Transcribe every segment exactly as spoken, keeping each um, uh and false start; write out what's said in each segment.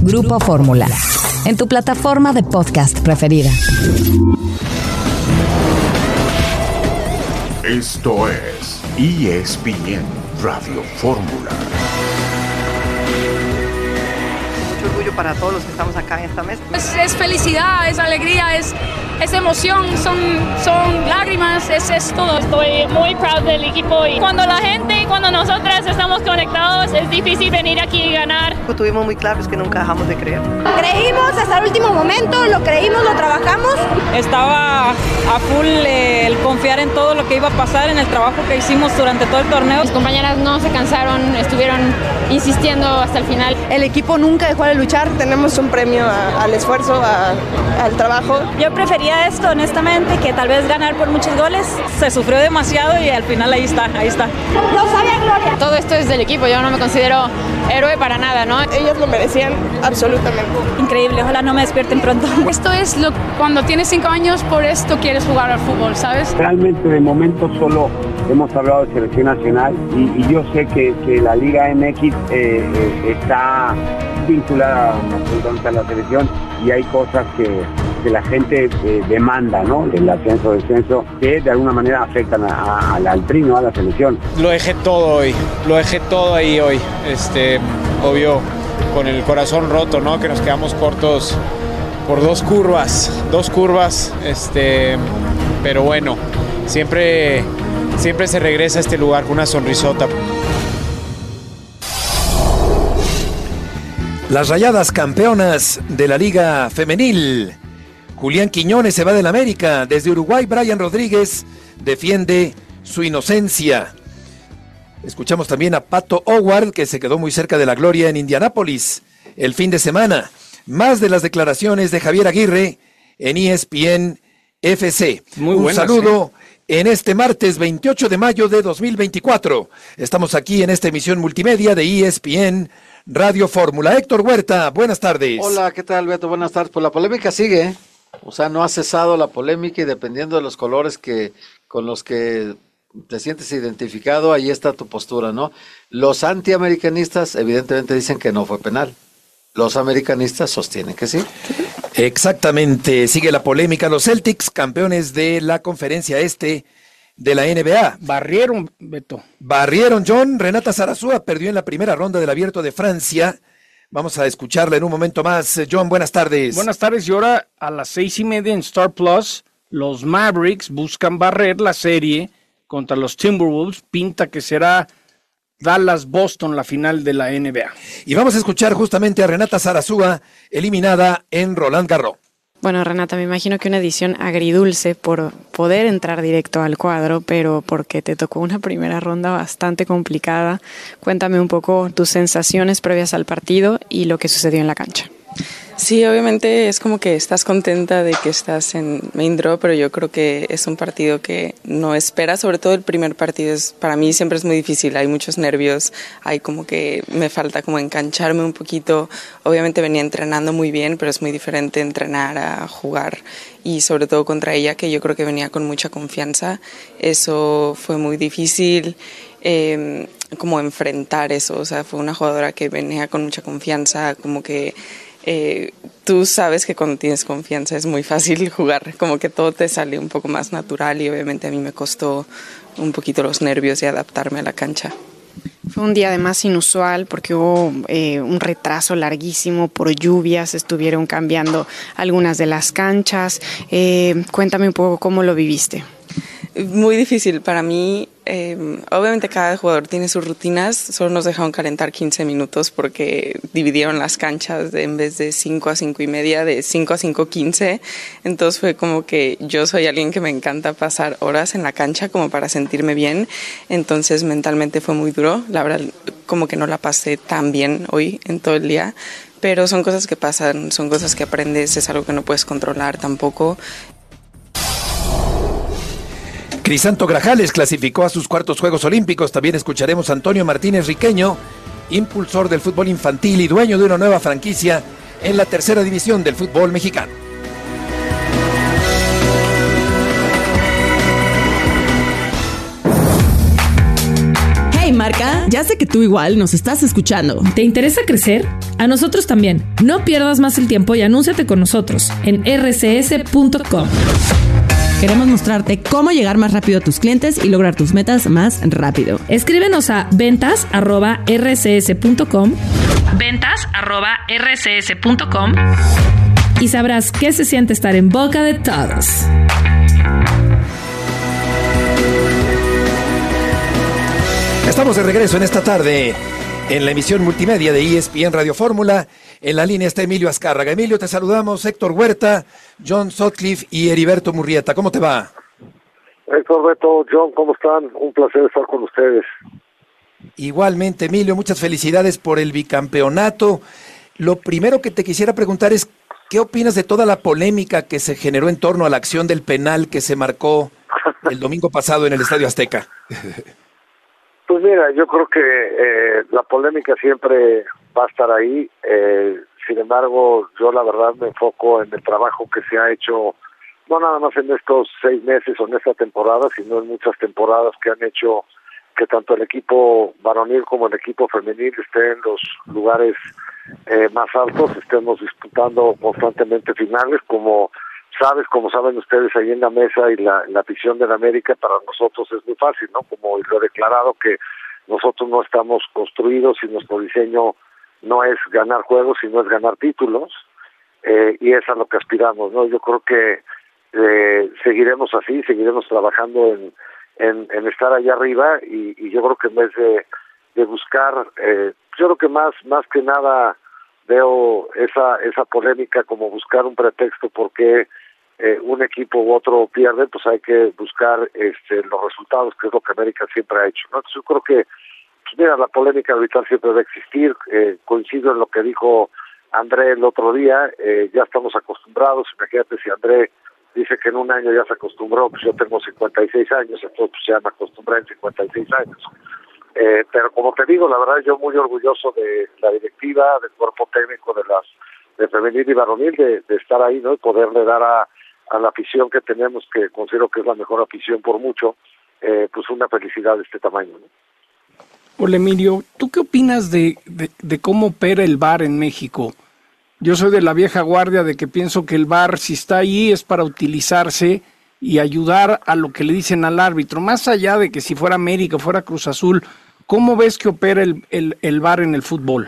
Grupo Fórmula, en tu plataforma de podcast preferida. Esto es E S P N Radio Fórmula. Mucho orgullo para todos los que estamos acá en esta mesa. Es, es felicidad, es alegría, es, es emoción, son, son lágrimas, es, es todo. Estoy muy proud del equipo y cuando la gente y cuando nosotras estamos conectados es difícil venir aquí y ganar. Lo tuvimos muy claro, es que nunca dejamos de creer. Creímos hasta el último momento, lo creímos, lo trabajamos. Estaba a full eh, el confiar en todo lo que iba a pasar, en el trabajo que hicimos durante todo el torneo. Mis compañeras no se cansaron, estuvieron insistiendo hasta el final. El equipo nunca dejó de luchar, tenemos un premio a, al esfuerzo, a, al trabajo. Yo prefería esto, honestamente, que tal vez ganar por muchos goles. Se sufrió demasiado y al final ahí está, ahí está. Lo sabía Gloria. Todo esto es del equipo, yo no me considero héroe para nada, ¿no? Ellas lo merecían absolutamente. Increíble, ojalá no me despierten pronto. Esto es lo cuando tienes cinco años, por esto quieres jugar al fútbol, ¿sabes? Realmente de momento solo hemos hablado de selección nacional y, y yo sé que, que la Liga M X eh, eh, está vinculada absolutamente a la selección y hay cosas que, que la gente eh, demanda, ¿no? El ascenso, descenso, que de alguna manera afectan a, a, al, al tri, ¿no? A la selección. Lo dejé todo hoy, lo dejé todo ahí hoy, este, obvio, con el corazón roto, ¿no? Que nos quedamos cortos por dos curvas, dos curvas, este, pero bueno, siempre, siempre se regresa a este lugar con una sonrisota. Las Rayadas campeonas de la Liga Femenil. Julián Quiñones se va del América. Desde Uruguay, Brian Rodríguez defiende su inocencia. Escuchamos también a Pato Howard, que se quedó muy cerca de la gloria en Indianápolis el fin de semana. Más de las declaraciones de Javier Aguirre en E S P N F C. Muy Un buenas, saludo ¿eh? En este martes veintiocho de mayo de dos mil veinticuatro. Estamos aquí en esta emisión multimedia de E S P N Radio Fórmula. Héctor Huerta, buenas tardes. Hola, ¿qué tal, Beto? Buenas tardes. Pues la polémica sigue, ¿eh? O sea, no ha cesado la polémica y dependiendo de los colores que con los que te sientes identificado, ahí está tu postura, ¿no? Los antiamericanistas evidentemente dicen que no fue penal. Los americanistas sostienen que sí. Exactamente, sigue la polémica. Los Celtics, campeones de la conferencia este de la N B A. Barrieron, Beto. Barrieron, John. Renata Zarazúa perdió en la primera ronda del Abierto de Francia. Vamos a escucharla en un momento más. John, buenas tardes. Buenas tardes, y ahora a las seis y media en Star Plus, los Mavericks buscan barrer la serie contra los Timberwolves. Pinta que será Dallas-Boston la final de la N B A. Y vamos a escuchar justamente a Renata Zarazúa, eliminada en Roland Garros. Bueno, Renata, me imagino que una edición agridulce por poder entrar directo al cuadro, pero porque te tocó una primera ronda bastante complicada. Cuéntame un poco tus sensaciones previas al partido y lo que sucedió en la cancha. Sí, obviamente es como que estás contenta de que estás en main draw, pero yo creo que es un partido que no esperas, sobre todo el primer partido es, para mí siempre es muy difícil, hay muchos nervios, hay como que me falta como engancharme un poquito, obviamente venía entrenando muy bien, pero es muy diferente entrenar a jugar y sobre todo contra ella que yo creo que venía con mucha confianza, eso fue muy difícil. Eh, como enfrentar eso, o sea, fue una jugadora que venía con mucha confianza, como que Eh, tú sabes que cuando tienes confianza es muy fácil jugar, como que todo te sale un poco más natural y obviamente a mí me costó un poquito los nervios y adaptarme a la cancha. Fue un día además inusual porque hubo eh, un retraso larguísimo por lluvias, estuvieron cambiando algunas de las canchas. Eh, cuéntame un poco cómo lo viviste. Muy difícil para mí. Eh, obviamente cada jugador tiene sus rutinas, solo nos dejaron calentar quince minutos porque dividieron las canchas de, en vez de cinco a cinco y media, de cinco a cinco quince, entonces fue como que yo soy alguien que me encanta pasar horas en la cancha como para sentirme bien, entonces mentalmente fue muy duro, la verdad como que no la pasé tan bien hoy en todo el día, pero son cosas que pasan, son cosas que aprendes, es algo que no puedes controlar tampoco. Crisanto Grajales clasificó a sus cuartos Juegos Olímpicos. También escucharemos a Antonio Martínez Riqueño, impulsor del fútbol infantil y dueño de una nueva franquicia en la tercera división del fútbol mexicano. marca? Ya sé que tú igual nos estás escuchando. ¿Te interesa crecer? A nosotros también. No pierdas más el tiempo y anúnciate con nosotros en erre ce ese punto com. Queremos mostrarte cómo llegar más rápido a tus clientes y lograr tus metas más rápido. Escríbenos a ventas arroba erre ce ese punto com, ventas arroba erre ce ese punto com y sabrás qué se siente estar en boca de todos. Estamos de regreso en esta tarde en la emisión multimedia de E S P N Radio Fórmula. En la línea está Emilio Azcárraga. Emilio, te saludamos. Héctor Huerta, John Sutcliffe y Heriberto Murrieta. ¿Cómo te va? Héctor, Beto, John, ¿cómo están? Un placer estar con ustedes. Igualmente, Emilio, muchas felicidades por el bicampeonato. Lo primero que te quisiera preguntar es, ¿qué opinas de toda la polémica que se generó en torno a la acción del penal que se marcó el domingo pasado en el Estadio Azteca? Pues mira, yo creo que eh, la polémica siempre va a estar ahí. Eh, sin embargo, yo la verdad me enfoco en el trabajo que se ha hecho, no nada más en estos seis meses o en esta temporada, sino en muchas temporadas que han hecho que tanto el equipo varonil como el equipo femenil esté en los lugares eh, más altos, estemos disputando constantemente finales, como sabes, como saben ustedes ahí en la mesa y la, la afición de la América, para nosotros es muy fácil, ¿no? Como lo he declarado, que nosotros no estamos construidos y nuestro diseño no es ganar juegos, sino es ganar títulos, eh, y es a lo que aspiramos, ¿no? Yo creo que eh, seguiremos así, seguiremos trabajando en, en, en estar allá arriba, y, y yo creo que en vez de, de buscar, eh, yo creo que más, más que nada veo esa, esa polémica como buscar un pretexto porque eh, un equipo u otro pierde, pues hay que buscar este, los resultados, que es lo que América siempre ha hecho, ¿no? Entonces yo creo que, pues mira, la polémica arbitral siempre va a existir. Eh, coincido en lo que dijo André el otro día, eh, ya estamos acostumbrados. Imagínate si André dice que en un año ya se acostumbró, pues yo tengo cincuenta y seis años, entonces pues ya me acostumbré en cincuenta y seis años. Eh, pero como te digo, la verdad yo muy orgulloso de la directiva, del cuerpo técnico de las de femenil y varonil, de, de estar ahí, ¿no? Y poderle dar a, a la afición que tenemos, que considero que es la mejor afición por mucho, eh, pues una felicidad de este tamaño, ¿no? Hola Emilio, ¿tú qué opinas de, de, de cómo opera el V A R en México? Yo soy de la vieja guardia de que pienso que el V A R, si está ahí, es para utilizarse y ayudar a lo que le dicen al árbitro, más allá de que si fuera América, fuera Cruz Azul. ¿Cómo ves que opera el, el, el V A R en el fútbol?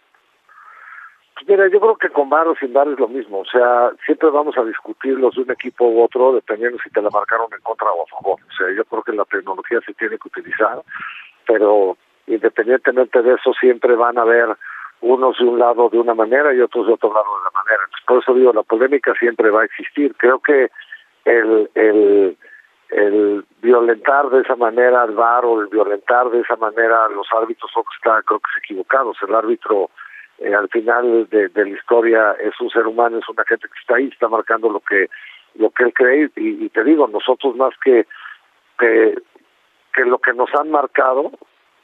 Pues mira, yo creo que con V A R o sin V A R es lo mismo. O sea, siempre vamos a discutirlos de un equipo u otro, dependiendo si te la marcaron en contra o a favor. O sea, yo creo que la tecnología se tiene que utilizar, pero independientemente de eso, siempre van a haber unos de un lado de una manera y otros de otro lado de la manera. Entonces, por eso digo, la polémica siempre va a existir. Creo que el... el el violentar de esa manera al V A R o el violentar de esa manera a los árbitros, está, creo que es equivocados. El árbitro eh, al final de, de la historia es un ser humano, es una gente que está ahí, está marcando lo que lo que él cree, y, y te digo, nosotros más que, que que lo que nos han marcado,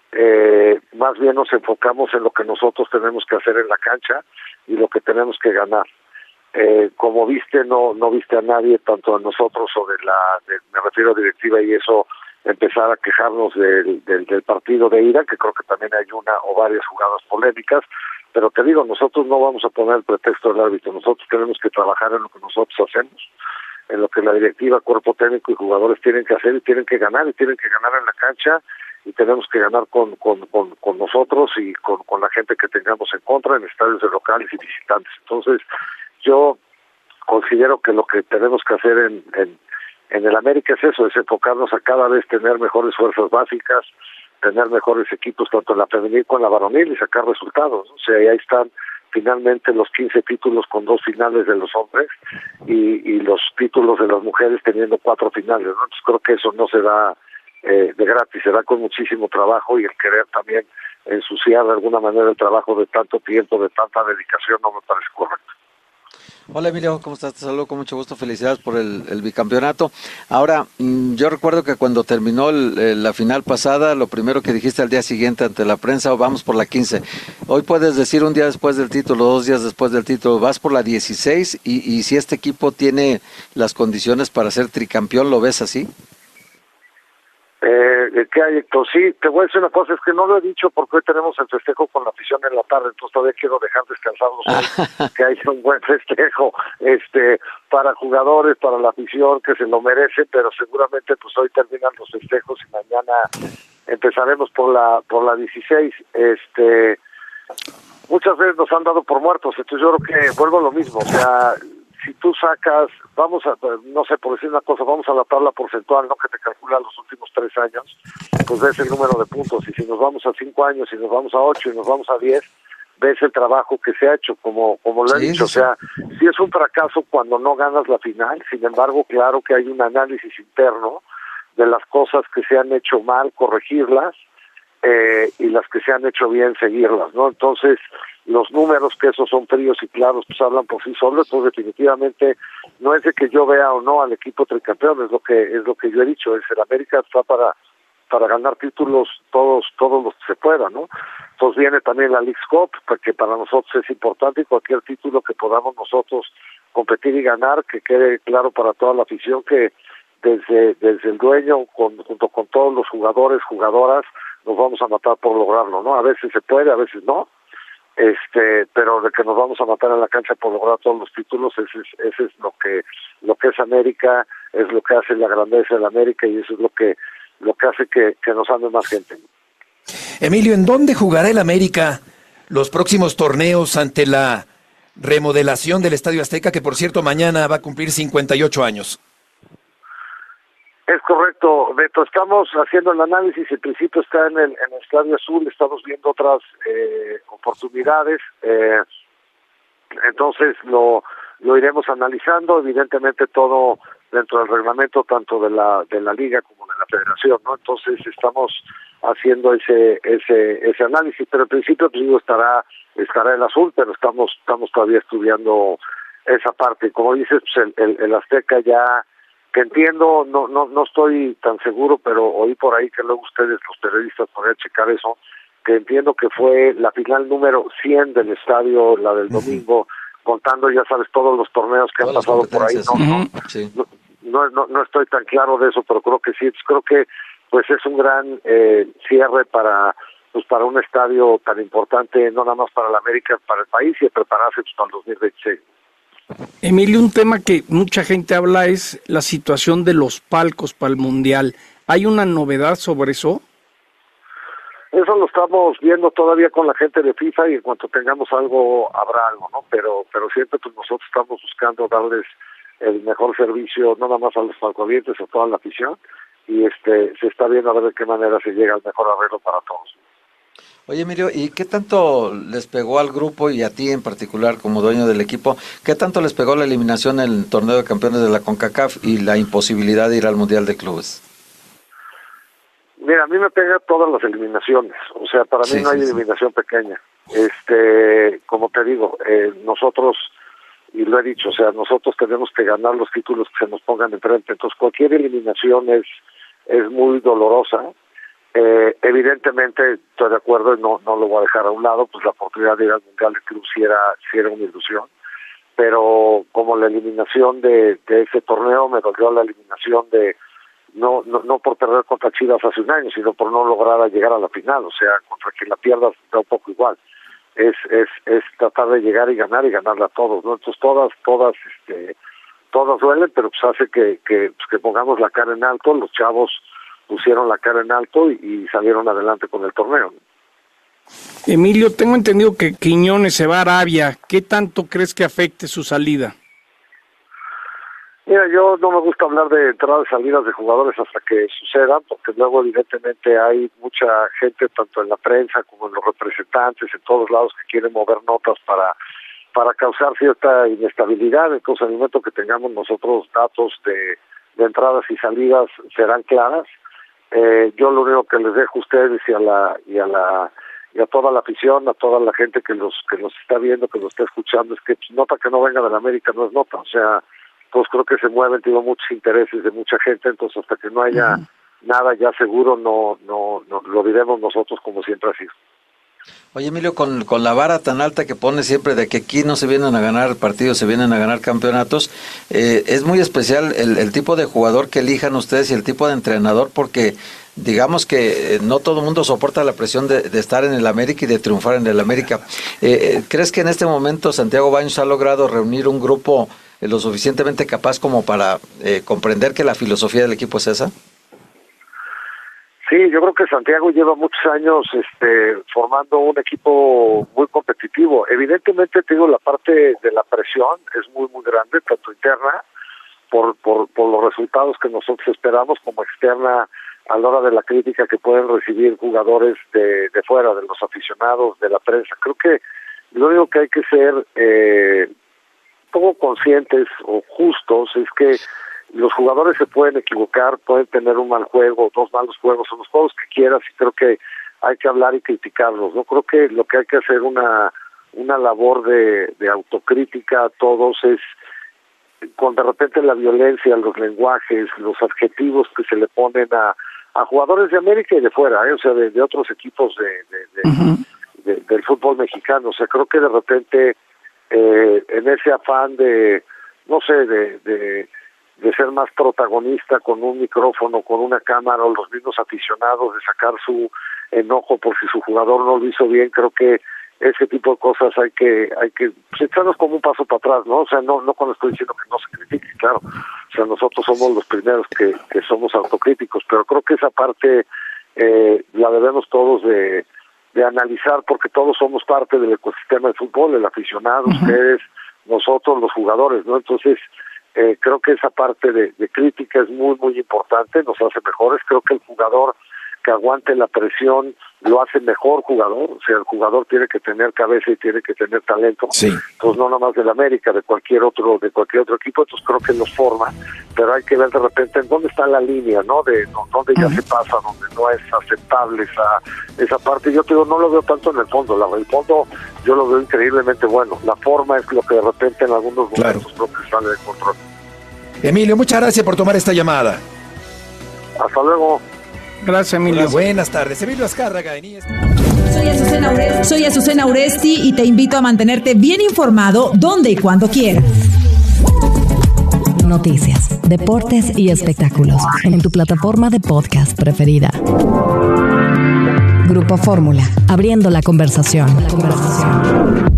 eh, más bien nos enfocamos en lo que nosotros tenemos que hacer en la cancha y lo que tenemos que ganar. Eh, como viste, no no viste a nadie, tanto a nosotros o de la, de, me refiero a directiva y eso, empezar a quejarnos del, del, del partido de ida, que creo que también hay una o varias jugadas polémicas, pero te digo, nosotros no vamos a poner el pretexto del árbitro, nosotros tenemos que trabajar en lo que nosotros hacemos, en lo que la directiva, cuerpo técnico y jugadores tienen que hacer y tienen que ganar, y tienen que ganar en la cancha, y tenemos que ganar con con, con, con nosotros y con, con la gente que tengamos en contra, en estadios de locales y visitantes. Entonces, yo considero que lo que tenemos que hacer en, en, en el América es eso, es enfocarnos a cada vez tener mejores fuerzas básicas, tener mejores equipos tanto en la femenil como en la varonil y sacar resultados. O sea, ahí están finalmente los quince títulos con dos finales de los hombres y, y los títulos de las mujeres teniendo cuatro finales, ¿no? Entonces creo que eso no se da eh, de gratis, se da con muchísimo trabajo, y el querer también ensuciar de alguna manera el trabajo de tanto tiempo, de tanta dedicación, no me parece correcto. Hola Emilio, ¿cómo estás? Te saludo con mucho gusto, felicidades por el, el bicampeonato. Ahora, yo recuerdo que cuando terminó el, la final pasada, lo primero que dijiste al día siguiente ante la prensa, vamos por la quince. Hoy puedes decir un día después del título, dos días después del título, vas por la dieciséis, y, y si este equipo tiene las condiciones para ser tricampeón, ¿lo ves así? Eh, ¿Qué hay, Héctor? Sí, te voy a decir una cosa, es que no lo he dicho porque hoy tenemos el festejo con la afición en la tarde, entonces todavía quiero dejar descansarlos hoy, que haya un buen festejo este para jugadores, para la afición, que se lo merece, pero seguramente pues hoy terminan los festejos y mañana empezaremos por la por la dieciséis. Este, muchas veces nos han dado por muertos, entonces yo creo que vuelvo a lo mismo, o sea, si tú sacas, vamos a, no sé, por decir una cosa, vamos a la tabla porcentual, ¿no?, que te calcula los últimos tres años, pues ves el número de puntos, y si nos vamos a cinco años, si nos vamos a ocho, y nos vamos a diez, ves el trabajo que se ha hecho, como como lo he sí, dicho, sí, o sea, sí es un fracaso cuando no ganas la final, sin embargo, claro que hay un análisis interno de las cosas que se han hecho mal, corregirlas, eh, y las que se han hecho bien, seguirlas, ¿no? Entonces, los números, que esos son fríos y claros, pues hablan por sí solos, pues definitivamente no es de que yo vea o no al equipo tricampeón, es lo que es lo que yo he dicho, es el América está para para ganar títulos todos todos los que se puedan, ¿no? Entonces viene también la Leagues Cup, que para nosotros es importante, y cualquier título que podamos nosotros competir y ganar, que quede claro para toda la afición que desde desde el dueño, con, junto con todos los jugadores, jugadoras, nos vamos a matar por lograrlo, ¿no? A veces se puede, a veces no, este pero de que nos vamos a matar en la cancha por lograr todos los títulos, ese es, ese es lo que lo que es América, es lo que hace la grandeza de la América, y eso es lo que lo que hace que, que nos ande más gente. Emilio, ¿en dónde jugará el América los próximos torneos ante la remodelación del Estadio Azteca, que por cierto mañana va a cumplir cincuenta y ocho años? Es correcto, Beto, estamos haciendo el análisis, en principio está en el, en el Estadio Azul, estamos viendo otras eh, oportunidades, eh, entonces lo lo iremos analizando, evidentemente todo dentro del reglamento tanto de la de la liga como de la federación, ¿no? Entonces estamos haciendo ese ese ese análisis, pero en principio te digo estará estará el Azul, pero estamos estamos todavía estudiando esa parte. Como dices, pues el, el, el Azteca ya, que entiendo, no no no estoy tan seguro, pero oí por ahí que luego ustedes, los periodistas, podrían checar eso, que entiendo que fue la final número cien del estadio, la del domingo, uh-huh. contando, ya sabes, todos los torneos que Todas han pasado por ahí, ¿no? Uh-huh. No, sí. no, no, no, no estoy tan claro de eso, pero creo que sí, creo que pues es un gran eh, cierre para pues para un estadio tan importante, no nada más para la América, para el país, y prepararse pues, para el dos mil veintiséis. Emilio, un tema que mucha gente habla es la situación de los palcos para el Mundial. ¿Hay una novedad sobre eso? Eso lo estamos viendo todavía con la gente de FIFA, y en cuanto tengamos algo, habrá algo, ¿no? Pero pero siempre pues nosotros estamos buscando darles el mejor servicio, no nada más a los palcovientes, a toda la afición, y este se está viendo a ver de qué manera se llega al mejor arreglo para todos. Oye, Emilio, ¿y qué tanto les pegó al grupo y a ti en particular como dueño del equipo, qué tanto les pegó la eliminación en el torneo de campeones de la CONCACAF y la imposibilidad de ir al Mundial de Clubes? Mira, a mí me pega todas las eliminaciones, o sea, para mí sí, no hay sí, eliminación sí. pequeña. Este, como te digo, eh, nosotros, y lo he dicho, o sea, nosotros tenemos que ganar los títulos que se nos pongan enfrente, entonces cualquier eliminación es es muy dolorosa. Eh, evidentemente, estoy de acuerdo y no no lo voy a dejar a un lado, pues la oportunidad de ir al Mundial de Club sí era, sí era una ilusión, pero como la eliminación de, de ese torneo, me dolió la eliminación de No, no no por perder contra Chivas hace un año, sino por no lograr llegar a la final, o sea, contra quien la pierdas da un poco igual. Es es es tratar de llegar y ganar y ganarla a todos, ¿no? Entonces todas todas este todas duelen, pero pues hace que que pues, que pongamos la cara en alto. Los chavos pusieron la cara en alto y, y salieron adelante con el torneo, ¿no? Emilio, tengo entendido que Quiñones se va a Arabia. ¿Qué tanto crees que afecte su salida? Mira, yo no me gusta hablar de entradas y salidas de jugadores hasta que sucedan, porque luego evidentemente hay mucha gente, tanto en la prensa como en los representantes, en todos lados, que quieren mover notas para para causar cierta inestabilidad. Entonces, en el momento que tengamos nosotros datos de, de entradas y salidas, serán claras. Eh, yo lo único que les dejo a ustedes y a la y a la y a toda la afición, a toda la gente que los que los está viendo, que los está escuchando, es que pues, nota que no venga de la América no es nota, o sea, pues creo que se mueven, tengo muchos intereses de mucha gente, entonces hasta que no haya uh-huh. nada ya seguro, no no no lo diremos nosotros como siempre ha sido. Oye, Emilio, con, con la vara tan alta que pone siempre de que aquí no se vienen a ganar partidos, se vienen a ganar campeonatos, eh, es muy especial el, el tipo de jugador que elijan ustedes y el tipo de entrenador, porque digamos que eh, no todo el mundo soporta la presión de, de estar en el América y de triunfar en el América. Eh, ¿Crees que en este momento Santiago Baños ha logrado reunir un grupo eh, lo suficientemente capaz como para eh, comprender que la filosofía del equipo es esa? Sí, yo creo que Santiago lleva muchos años este, formando un equipo muy competitivo. Evidentemente, te digo, la parte de la presión es muy, muy grande, tanto interna, por, por, por los resultados que nosotros esperamos, como externa a la hora de la crítica que pueden recibir jugadores de, de fuera, de los aficionados, de la prensa. Creo que lo único que hay que ser eh, poco conscientes o justos es que los jugadores se pueden equivocar, pueden tener un mal juego, dos malos juegos, o los juegos que quieras, y creo que hay que hablar y criticarlos. No creo que lo que hay que hacer una una labor de, de autocrítica a todos es con de repente la violencia, los lenguajes, los adjetivos que se le ponen a, a jugadores de América y de fuera, ¿eh? O sea, de, de otros equipos de, de, de, uh-huh. de, del fútbol mexicano. O sea, creo que de repente eh, en ese afán de, no sé, de... de de ser más protagonista con un micrófono, con una cámara, o los mismos aficionados, de sacar su enojo por si su jugador no lo hizo bien. Creo que ese tipo de cosas hay que hay que pues, echarnos como un paso para atrás, ¿no? O sea, no no cuando estoy diciendo que no se critique, claro. O sea, nosotros somos los primeros que, que somos autocríticos, pero creo que esa parte eh, la debemos todos de, de analizar, porque todos somos parte del ecosistema del fútbol, el aficionado, uh-huh. ustedes, nosotros, los jugadores, ¿no? Entonces, Eh, creo que esa parte de, de crítica es muy, muy importante, nos hace mejores. Creo que el jugador que aguante la presión lo hace mejor jugador. O sea, el jugador tiene que tener cabeza y tiene que tener talento. Sí. Entonces, no nada más del América, de cualquier otro de cualquier otro equipo. Entonces, creo que los forma, pero hay que ver de repente en dónde está la línea, ¿no? De no, dónde ya uh-huh. se pasa, donde no es aceptable esa esa parte. Yo te digo, no lo veo tanto en el fondo. La, el fondo yo lo veo increíblemente bueno. La forma es lo que de repente en algunos momentos claro. creo que sale de control. Emilio, muchas gracias por tomar esta llamada. Hasta luego. Gracias, Emilio. Hola, buenas tardes. Emilio Azcárraga en E S P N. Soy Azucena Uresti. Soy Azucena Uresti y te invito a mantenerte bien informado donde y cuando quieras. Noticias, deportes y espectáculos en tu plataforma de podcast preferida. Grupo Fórmula, abriendo la conversación. La conversación.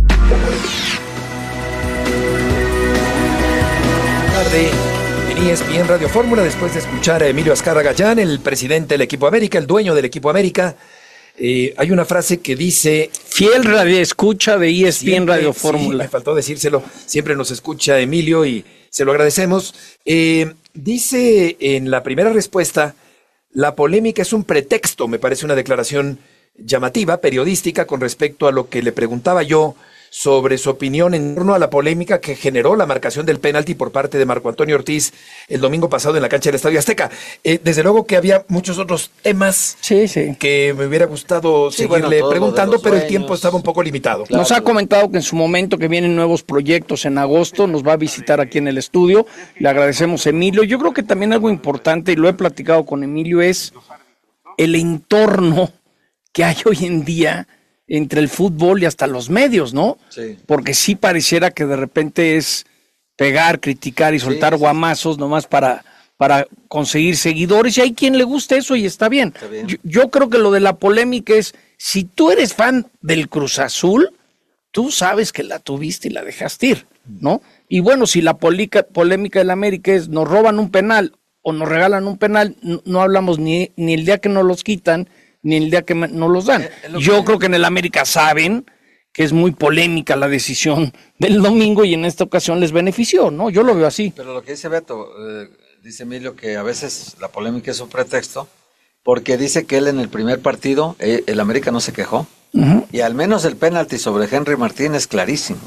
En E S P N Radio Fórmula, después de escuchar a Emilio Azcárraga Gallán, el presidente del equipo América, el dueño del equipo América, eh, hay una frase que dice... Fiel radio escucha de E S P N Radio Fórmula. Sí, me faltó decírselo, siempre nos escucha Emilio y se lo agradecemos. Eh, dice en la primera respuesta, la polémica es un pretexto, me parece una declaración llamativa, periodística, con respecto a lo que le preguntaba yo sobre su opinión en torno a la polémica que generó la marcación del penalti por parte de Marco Antonio Ortiz el domingo pasado en la cancha del Estadio Azteca. Eh, desde luego que había muchos otros temas sí, sí. que me hubiera gustado sí, seguirle bueno, preguntando, pero el tiempo estaba un poco limitado. Claro. Nos ha comentado que en su momento que vienen nuevos proyectos en agosto, nos va a visitar aquí en el estudio. Le agradecemos, Emilio. Yo creo que también algo importante, y lo he platicado con Emilio, es el entorno que hay hoy en día entre el fútbol y hasta los medios, ¿no? Sí. Porque sí pareciera que de repente es pegar, criticar y soltar sí, sí. guamazos nomás para, para conseguir seguidores, y hay quien le gusta eso y está bien. Está bien. Yo, yo creo que lo de la polémica es, si tú eres fan del Cruz Azul, tú sabes que la tuviste y la dejaste ir, ¿no? Y bueno, si la polica, polémica del América es, nos roban un penal o nos regalan un penal, no, no hablamos ni, ni el día que nos los quitan, ni el día que no los dan. Yo creo que en el América saben que es muy polémica la decisión del domingo y en esta ocasión les benefició, ¿no? Yo lo veo así. Pero lo que dice Beto, eh, dice Emilio que a veces la polémica es un pretexto, porque dice que él en el primer partido, eh, el América no se quejó, uh-huh. y al menos el penalti sobre Henry Martín es clarísimo,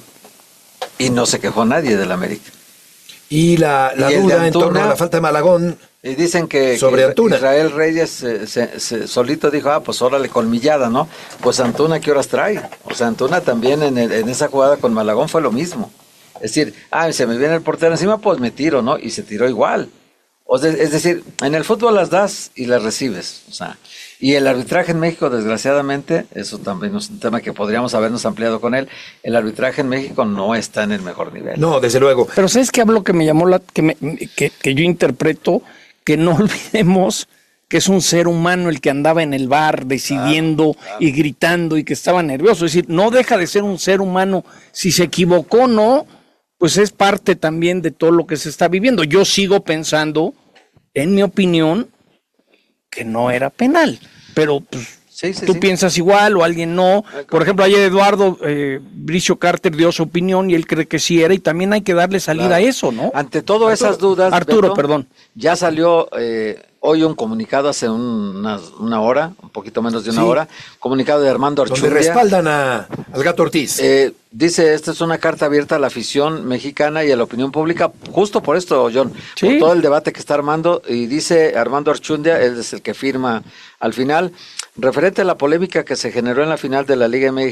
y no se quejó nadie del América. Y la, la y duda Antuna, en torno a la falta de Malagón. Y dicen que, sobre que Antuna. Israel Reyes se, se, se, solito dijo, ah, pues órale, colmillada, ¿no? Pues Antuna, ¿qué horas trae? O sea, Antuna también en, el, en esa jugada con Malagón fue lo mismo. Es decir, ah, se me viene el portero encima, pues me tiro, ¿no? Y se tiró igual. O sea, es decir, en el fútbol las das y las recibes. O sea, y el arbitraje en México, desgraciadamente, eso también es un tema que podríamos habernos ampliado con él, el arbitraje en México no está en el mejor nivel. No, desde luego. Pero ¿sabes qué hablo que me llamó la, que, me, que, que yo interpreto? Que no olvidemos que es un ser humano el que andaba en el bar decidiendo claro, claro. y gritando y que estaba nervioso. Es decir, no deja de ser un ser humano. Si se equivocó o no, pues es parte también de todo lo que se está viviendo. Yo sigo pensando, en mi opinión, que no era penal, pero pues sí, sí, tú sí. piensas igual o alguien no. Por ejemplo, ayer Eduardo eh, Bricio Carter dio su opinión y él cree que sí era, y también hay que darle salida claro. a eso, ¿no? Ante todas esas dudas, Arturo, Beto, perdón. Ya salió eh, hoy un comunicado hace un, una, una hora, un poquito menos de una sí. hora, comunicado de Armando Archundia. Donde respaldan a, al Gato Ortiz. Eh, dice, esta es una carta abierta a la afición mexicana y a la opinión pública, justo por esto, John, ¿Sí? por todo el debate que está armando, y dice Armando Archundia, él es el que firma al final, referente a la polémica que se generó en la final de la Liga M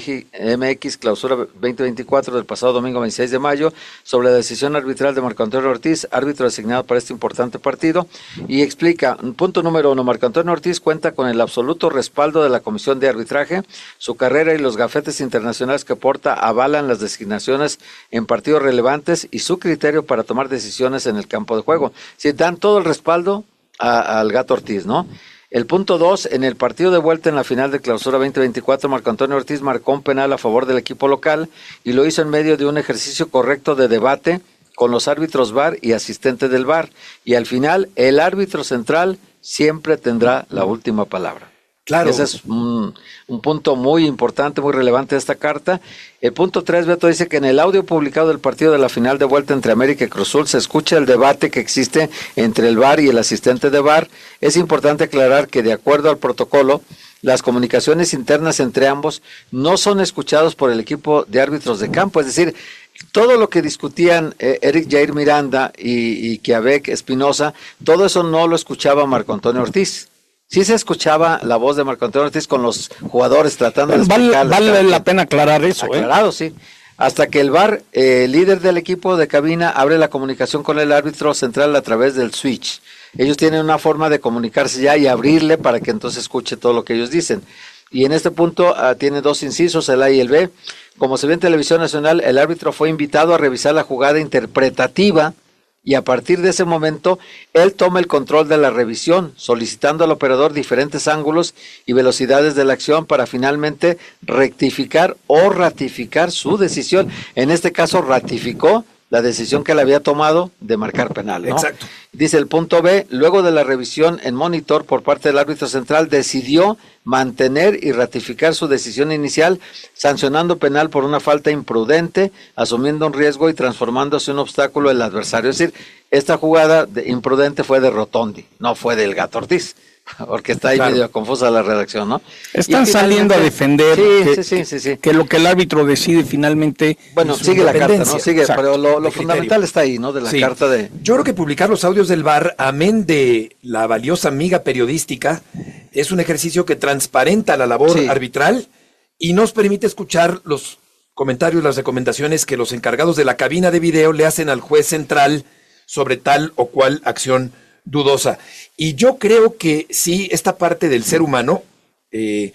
X Clausura veinte veinticuatro del pasado domingo veintiséis de mayo sobre la decisión arbitral de Marco Antonio Ortiz, árbitro designado para este importante partido, y explica, punto número uno, Marco Antonio Ortiz cuenta con el absoluto respaldo de la Comisión de Arbitraje, su carrera y los gafetes internacionales que porta avalan las designaciones en partidos relevantes y su criterio para tomar decisiones en el campo de juego. Si dan todo el respaldo a, al Gato Ortiz, ¿no? El punto dos, en el partido de vuelta en la final de Clausura veinte veinticuatro, Marco Antonio Ortiz marcó un penal a favor del equipo local y lo hizo en medio de un ejercicio correcto de debate con los árbitros V A R y asistentes del V A R. Y al final, el árbitro central siempre tendrá la última palabra. Claro. Ese es un, un punto muy importante, muy relevante de esta carta. El punto tres, Beto, dice que en el audio publicado del partido de la final de vuelta entre América y Cruz Azul se escucha el debate que existe entre el V A R y el asistente de V A R. Es importante aclarar que de acuerdo al protocolo, las comunicaciones internas entre ambos no son escuchados por el equipo de árbitros de campo. Es decir, todo lo que discutían eh, Eric Jair Miranda y, y Kiavek Espinosa, todo eso no lo escuchaba Marco Antonio Ortiz. Sí se escuchaba la voz de Marco Antonio Ortiz con los jugadores tratando bueno, de explicar. Vale, vale la pena aclarar eso. Aclarado, ¿eh? sí. Hasta que el V A R, eh, líder del equipo de cabina, abre la comunicación con el árbitro central a través del switch. Ellos tienen una forma de comunicarse ya y abrirle para que entonces escuche todo lo que ellos dicen. Y en este punto uh, tiene dos incisos, el A y el B. Como se ve en Televisión Nacional, el árbitro fue invitado a revisar la jugada interpretativa y a partir de ese momento, él toma el control de la revisión, solicitando al operador diferentes ángulos y velocidades de la acción para finalmente rectificar o ratificar su decisión. En este caso, ratificó la decisión que él había tomado de marcar penal, ¿no? Exacto. Dice el punto B, luego de la revisión en monitor por parte del árbitro central, decidió mantener y ratificar su decisión inicial, sancionando penal por una falta imprudente, asumiendo un riesgo y transformándose en un obstáculo el adversario. Es decir, esta jugada de imprudente fue de Rotondi, no fue del Gato Ortiz, porque está ahí claro. medio confusa la redacción, ¿no? Están saliendo a defender sí, que, sí, sí, sí, sí. que lo que el árbitro decide finalmente. Bueno, sigue la carta, ¿no? Sigue, exacto, pero lo, lo fundamental está ahí, ¿no? De la sí. carta de. Yo creo que publicar los audios del V A R, amén de la valiosa miga periodística, es un ejercicio que transparenta la labor sí. arbitral y nos permite escuchar los comentarios, las recomendaciones que los encargados de la cabina de video le hacen al juez central sobre tal o cual acción dudosa. Y yo creo que sí, esta parte del ser humano eh,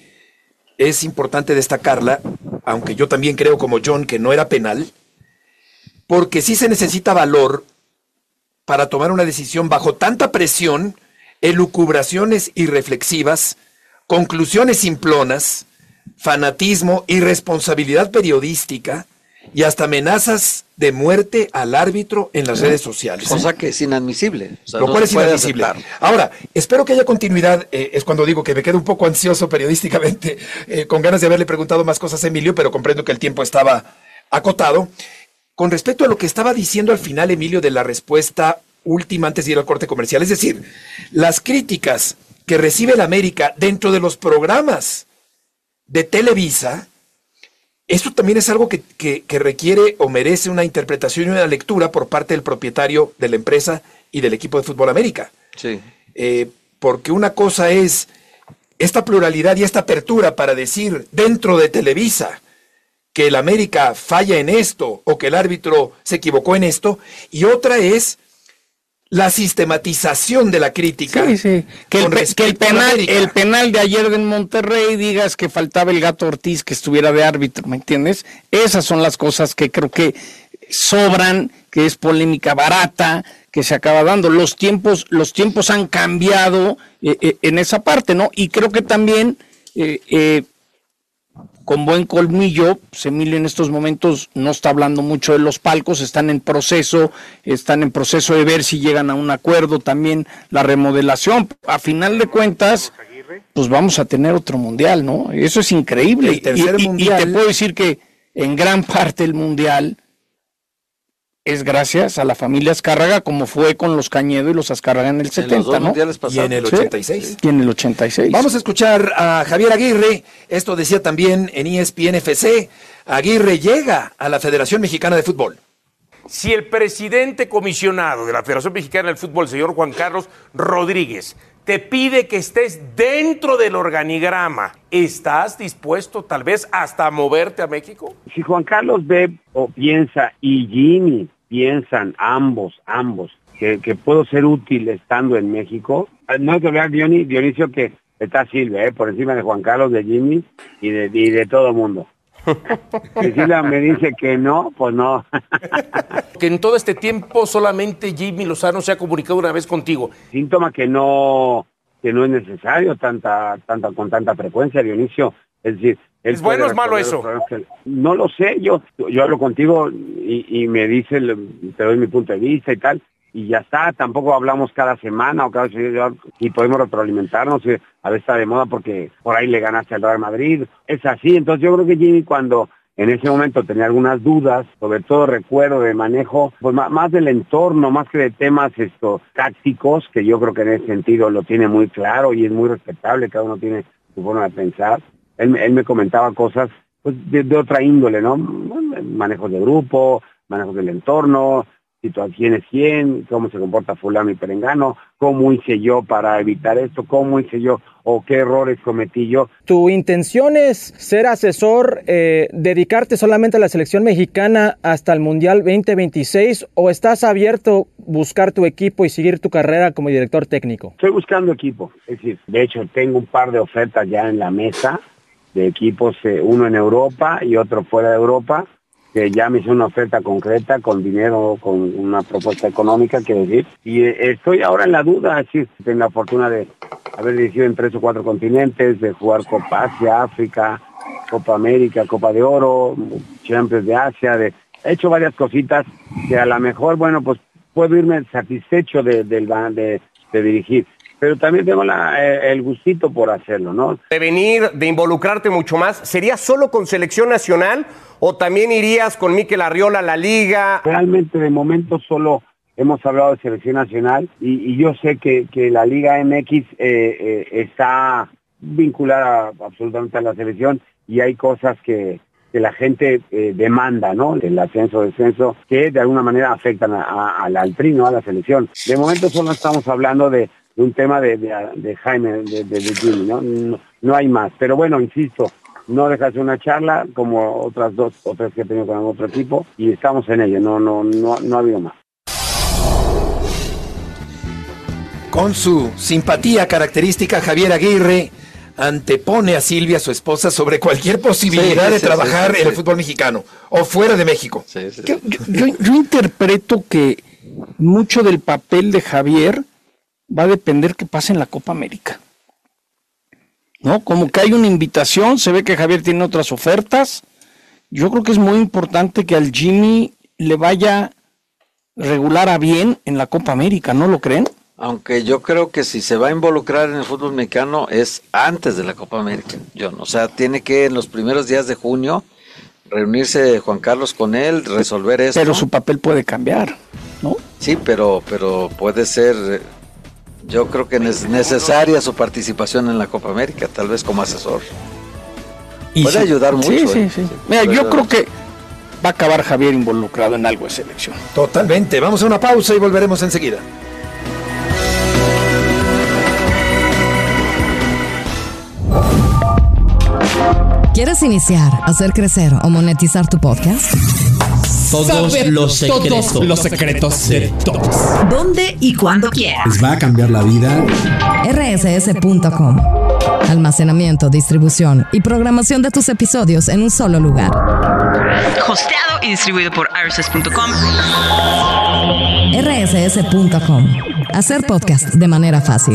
es importante destacarla, aunque yo también creo como John que no era penal, porque sí se necesita valor para tomar una decisión bajo tanta presión, elucubraciones irreflexivas, conclusiones simplonas, fanatismo, irresponsabilidad periodística y hasta amenazas de muerte al árbitro en las redes sociales. Cosa que es inadmisible. O sea, Lo no cual se es inadmisible. aceptar. Ahora, espero que haya continuidad. Eh, es cuando digo que me quedo un poco ansioso periodísticamente, eh, con ganas de haberle preguntado más cosas a Emilio, pero comprendo que el tiempo estaba acotado. Con respecto a lo que estaba diciendo al final, Emilio, de la respuesta última antes de ir al corte comercial, es decir, las críticas que recibe el América dentro de los programas de Televisa, eso también es algo que, que, que requiere o merece una interpretación y una lectura por parte del propietario de la empresa y del equipo de Fútbol América. Sí. Eh, porque una cosa es esta pluralidad y esta apertura para decir dentro de Televisa que el América falla en esto o que el árbitro se equivocó en esto, y otra es la sistematización de la crítica. Sí, sí. Que, el, que el, penal, el penal de ayer en Monterrey digas que faltaba el Gato Ortiz que estuviera de árbitro, ¿me entiendes? Esas son las cosas que creo que sobran, que es polémica barata, que se acaba dando. Los tiempos, los tiempos han cambiado eh, eh, en esa parte, ¿no? Y creo que también, eh, eh, con buen colmillo, pues Emilio en estos momentos no está hablando mucho de los palcos, están en proceso, están en proceso de ver si llegan a un acuerdo, también la remodelación. A final de cuentas, pues vamos a tener otro mundial, ¿no? Eso es increíble. El tercer y, y, mundial. y te puedo decir que en gran parte el mundial es gracias a la familia Azcárraga, como fue con los Cañedo y los Azcárraga en el setenta, los dos ¿no? mundiales pasados. Y en el ochenta y seis. Y en el ochenta y seis. Vamos a escuchar a Javier Aguirre. Esto decía también en E S P N F C. Aguirre llega a la Federación Mexicana de Fútbol. Si el presidente comisionado de la Federación Mexicana del Fútbol, señor Juan Carlos Rodríguez, te pide que estés dentro del organigrama, ¿estás dispuesto tal vez hasta a moverte a México? Si Juan Carlos ve o piensa y Jimmy piensan ambos, ambos, que, que puedo ser útil estando en México, no hay que olvidar, Diony, Dionisio, que está Silvia, ¿eh? Por encima de Juan Carlos, de Jimmy y de, y de todo el mundo. Si Silvia me dice que no, pues no. Que en todo este tiempo solamente Jimmy Lozano se ha comunicado una vez contigo. Síntoma que no que no es necesario tanta tanta con tanta frecuencia, Dionisio. Es decir, ¿es bueno o es malo eso? No lo sé, yo yo hablo contigo y, y me dice, te doy mi punto de vista y tal, y ya está. Tampoco hablamos cada semana o cada y podemos retroalimentarnos. A veces está de moda porque por ahí le ganaste al Real Madrid. Es así. Entonces yo creo que Jimmy, cuando en ese momento tenía algunas dudas, sobre todo recuerdo de manejo, pues más, más del entorno, más que de temas esto, tácticos, que yo creo que en ese sentido lo tiene muy claro y es muy respetable, cada uno tiene su forma de pensar. Él, él me comentaba cosas pues de, de otra índole, ¿no? Manejos de grupo, manejos del entorno, quién es quién, cómo se comporta fulano y perengano, cómo hice yo para evitar esto, cómo hice yo o qué errores cometí yo. ¿Tu intención es ser asesor, eh, dedicarte solamente a la selección mexicana hasta el Mundial veinte veintiséis o estás abierto a buscar tu equipo y seguir tu carrera como director técnico? Estoy buscando equipo, es decir, de hecho tengo un par de ofertas ya en la mesa de equipos, eh, uno en Europa y otro fuera de Europa, que ya me hizo una oferta concreta con dinero, con una propuesta económica, quiero decir, y eh, estoy ahora en la duda, es decir, tengo la fortuna de haber dirigido en tres o cuatro continentes, de jugar Copa Asia, África, Copa América, Copa de Oro, Champions de Asia, de, he hecho varias cositas que a lo mejor, bueno, pues puedo irme satisfecho de, de, de, de dirigir, pero también tengo la, eh, el gustito por hacerlo, ¿no? De venir, de involucrarte mucho más, ¿sería solo con selección nacional o también irías con Mikel Arriola a la liga? Realmente de momento solo hemos hablado de selección nacional y, y yo sé que, que la Liga M X eh, eh, está vinculada absolutamente a la selección y hay cosas que, que la gente eh, demanda, ¿no? El ascenso, descenso, que de alguna manera afectan a, a, al, al tri, ¿no? A la selección. De momento solo estamos hablando de de un tema de, de, de Jaime, de, de, de Jimmy, ¿no? ¿no? No hay más. Pero bueno, insisto, no dejas una charla como otras dos o tres que he tenido con otro equipo y estamos en ello, no, no, no, no ha habido más. Con su simpatía característica, Javier Aguirre antepone a Silvia, su esposa, sobre cualquier posibilidad sí, de sí, trabajar sí, sí, en el fútbol mexicano o fuera de México. Sí, sí, sí. Yo, yo, yo interpreto que mucho del papel de Javier va a depender que pase en la Copa América, ¿no? Como que hay una invitación, se ve que Javier tiene otras ofertas. Yo creo que es muy importante que al Jimmy le vaya regular a bien en la Copa América, ¿no lo creen? Aunque yo creo que si se va a involucrar en el fútbol mexicano es antes de la Copa América, John. O sea, tiene que en los primeros días de junio reunirse Juan Carlos con él, resolver eso. Pero su papel puede cambiar, ¿no? Sí, pero, pero puede ser... Yo creo que es necesaria su participación en la Copa América, tal vez como asesor. Y puede sí, ayudar mucho. Sí, sí, ¿eh? sí. Mira, yo creo que va a acabar Javier involucrado en algo de selección. Totalmente. Vamos a una pausa y volveremos enseguida. ¿Quieres iniciar, hacer crecer o monetizar tu podcast? Todos Saber los secretos. Todos los secretos de todos. ¿Dónde y cuándo quieras? Les va a cambiar la vida. R S S punto com. Almacenamiento, distribución y programación de tus episodios en un solo lugar. Hosteado y distribuido por R S S punto com. R S S punto com. Hacer podcast de manera fácil.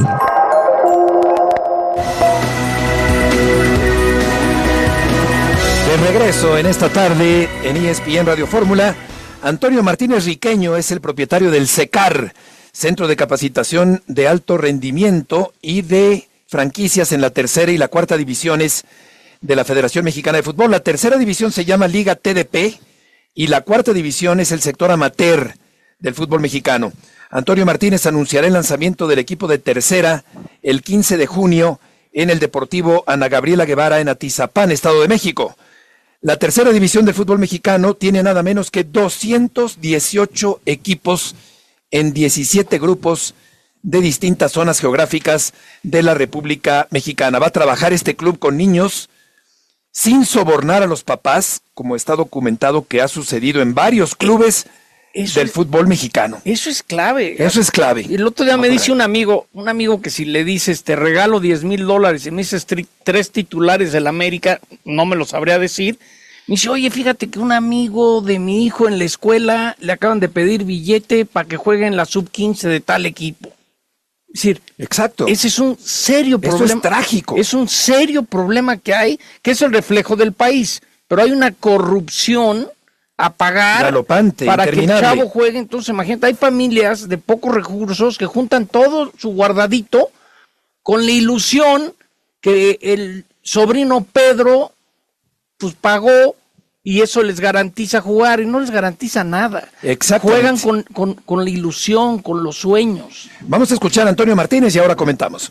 De regreso en esta tarde en E S P N Radio Fórmula, Antonio Martínez Riqueño es el propietario del CECAR, Centro de Capacitación de Alto Rendimiento y de franquicias en la tercera y la cuarta divisiones de la Federación Mexicana de Fútbol. La tercera división se llama Liga T D P y la cuarta división es el sector amateur del fútbol mexicano. Antonio Martínez anunciará el lanzamiento del equipo de tercera el quince de junio en el Deportivo Ana Gabriela Guevara en Atizapán, Estado de México. La tercera división del fútbol mexicano tiene nada menos que doscientos dieciocho equipos en diecisiete grupos de distintas zonas geográficas de la República Mexicana. Va a trabajar este club con niños sin sobornar a los papás, como está documentado que ha sucedido en varios clubes eso, del fútbol mexicano. Eso es clave. Eso es clave. El otro día me dice un amigo, un amigo que si le dices te regalo diez mil dólares y me dices tri- tres titulares del América, no me lo sabría decir. Me dice, oye, fíjate que un amigo de mi hijo en la escuela le acaban de pedir billete para que juegue en la sub quince de tal equipo. Es decir, exacto. Ese es un serio problema. Eso es trágico. Es un serio problema que hay, que es el reflejo del país. Pero hay una corrupción a pagar galopante, para que el chavo juegue. Entonces, imagínate, hay familias de pocos recursos que juntan todo su guardadito con la ilusión que el sobrino Pedro pues pagó y eso les garantiza jugar y no les garantiza nada. Exactamente. Juegan con, con, con la ilusión, con los sueños. Vamos a escuchar a Antonio Martínez y ahora comentamos.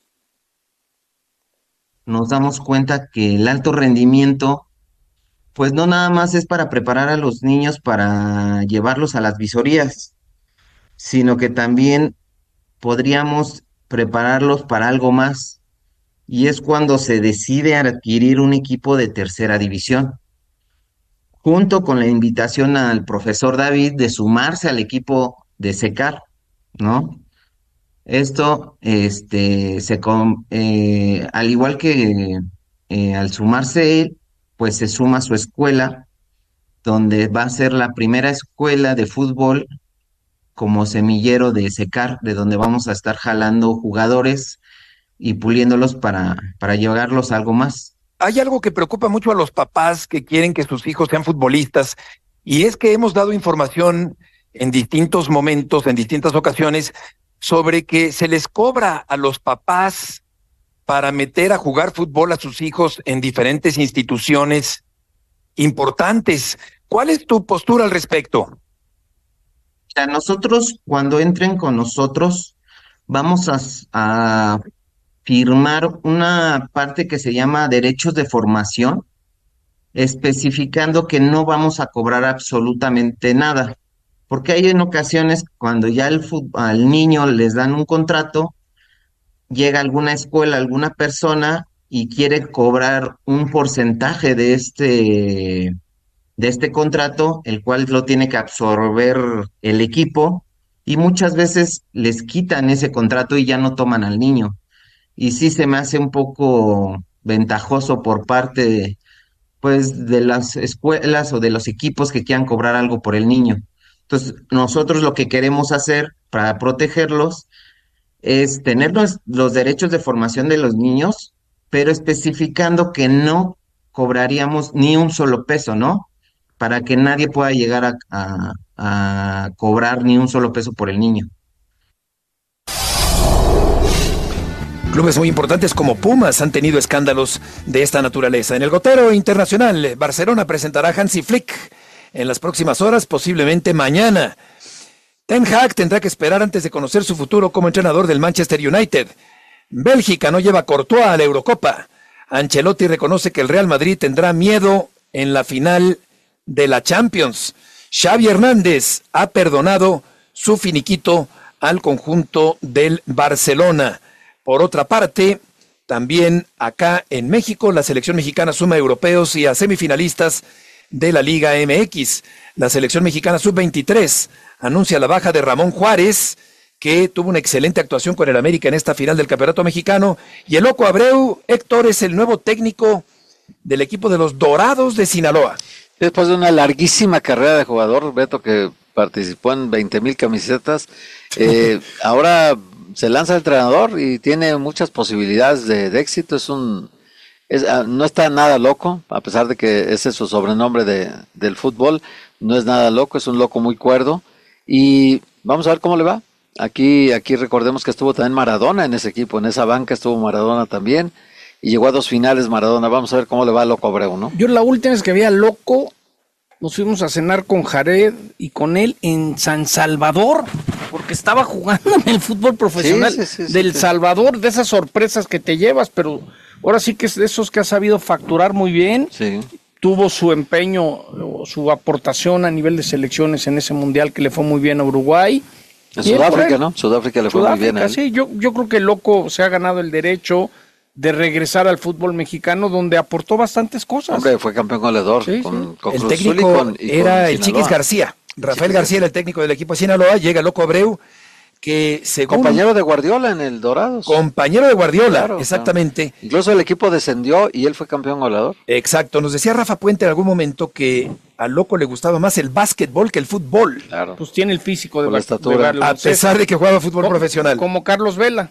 Nos damos cuenta que el alto rendimiento, pues no nada más es para preparar a los niños para llevarlos a las visorías, sino que también podríamos prepararlos para algo más. Y es cuando se decide adquirir un equipo de tercera división, junto con la invitación al profesor David de sumarse al equipo de CECAR, ¿no? Esto, este, se com- eh, al igual que eh, al sumarse él, pues se suma a su escuela, donde va a ser la primera escuela de fútbol como semillero de CECAR, de donde vamos a estar jalando jugadores y puliéndolos para, para llevarlos a algo más. Hay algo que preocupa mucho a los papás que quieren que sus hijos sean futbolistas, y es que hemos dado información en distintos momentos, en distintas ocasiones, sobre que se les cobra a los papás para meter a jugar fútbol a sus hijos en diferentes instituciones importantes. ¿Cuál es tu postura al respecto? A nosotros, cuando entren con nosotros, vamos a, a firmar una parte que se llama derechos de formación, especificando que no vamos a cobrar absolutamente nada, porque hay en ocasiones cuando ya el fut- al niño les dan un contrato, llega alguna escuela, alguna persona y quiere cobrar un porcentaje de este, de este contrato, el cual lo tiene que absorber el equipo, y muchas veces les quitan ese contrato y ya no toman al niño. Y sí se me hace un poco ventajoso por parte de, pues, de las escuelas o de los equipos que quieran cobrar algo por el niño. Entonces, nosotros lo que queremos hacer para protegerlos es tener los, los derechos de formación de los niños, pero especificando que no cobraríamos ni un solo peso, ¿no? Para que nadie pueda llegar a, a, a cobrar ni un solo peso por el niño. Clubes muy importantes como Pumas han tenido escándalos de esta naturaleza. En el gotero internacional, Barcelona presentará a Hansi Flick en las próximas horas, posiblemente mañana. Ten Hag tendrá que esperar antes de conocer su futuro como entrenador del Manchester United. Bélgica no lleva a Courtois a la Eurocopa. Ancelotti reconoce que el Real Madrid tendrá miedo en la final de la Champions. Xavi Hernández ha perdonado su finiquito al conjunto del Barcelona. Por otra parte, también acá en México, la selección mexicana suma a europeos y a semifinalistas de la Liga M X. La selección mexicana sub veintitrés anuncia la baja de Ramón Juárez, que tuvo una excelente actuación con el América en esta final del Campeonato Mexicano. Y el Loco Abreu, Héctor, es el nuevo técnico del equipo de los Dorados de Sinaloa. Después de una larguísima carrera de jugador, Beto, que participó en veinte mil camisetas, eh, ahora se lanza el entrenador y tiene muchas posibilidades de, de éxito. Es un, es, no está nada loco, a pesar de que ese es su sobrenombre de, del fútbol. No es nada loco, es un loco muy cuerdo. Y vamos a ver cómo le va. Aquí, aquí recordemos que estuvo también Maradona en ese equipo, en esa banca estuvo Maradona también. Y llegó a dos finales Maradona. Vamos a ver cómo le va a Loco Abreu, ¿no? Yo la última vez que vi a Loco, nos fuimos a cenar con Jared y con él en San Salvador, porque estaba jugando en el fútbol profesional sí, sí, sí, del sí. Salvador, de esas sorpresas que te llevas, pero ahora sí que es de esos que ha sabido facturar muy bien. Sí. Tuvo su empeño, su aportación a nivel de selecciones en ese mundial que le fue muy bien a Uruguay. En Sudáfrica, ¿no? Sudáfrica le fue muy bien a él. Sí, yo, yo creo que el Loco se ha ganado el derecho de regresar al fútbol mexicano, donde aportó bastantes cosas. Hombre, fue campeón goleador. Sí, con, sí. con El Cruz Azul técnico y con, y era con el Chiquis García. Rafael Chiquis García era el técnico del equipo de Sinaloa. Llega el Loco Abreu, que según... Compañero de Guardiola en el Dorados. Compañero de Guardiola, Claro, exactamente. claro. Incluso el equipo descendió y él fue campeón goleador. Exacto. Nos decía Rafa Puente en algún momento que al Loco le gustaba más el básquetbol que el fútbol. Claro. Pues tiene el físico de, Por la estatura. A pesar de que jugaba fútbol como, profesional. Como Carlos Vela.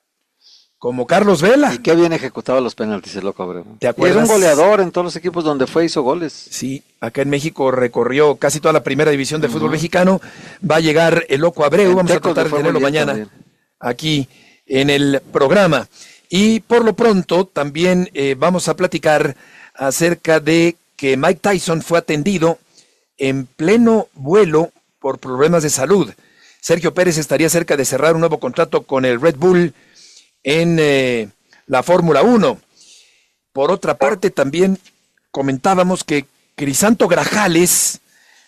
Como Carlos Vela. Y qué bien ejecutaba los penaltis el Loco Abreu. ¿Te Y acuerdas? era un goleador en todos los equipos donde fue, hizo goles. Sí, acá en México recorrió casi toda la primera división del uh-huh. fútbol mexicano. Va a llegar el Loco Abreu, en vamos Tecos a tratar de tenerlo mañana también aquí en el programa. Y por lo pronto también eh, vamos a platicar acerca de que Mike Tyson fue atendido en pleno vuelo por problemas de salud. Sergio Pérez estaría cerca de cerrar un nuevo contrato con el Red Bull en eh, la Fórmula uno. Por otra parte, también comentábamos que Crisanto Grajales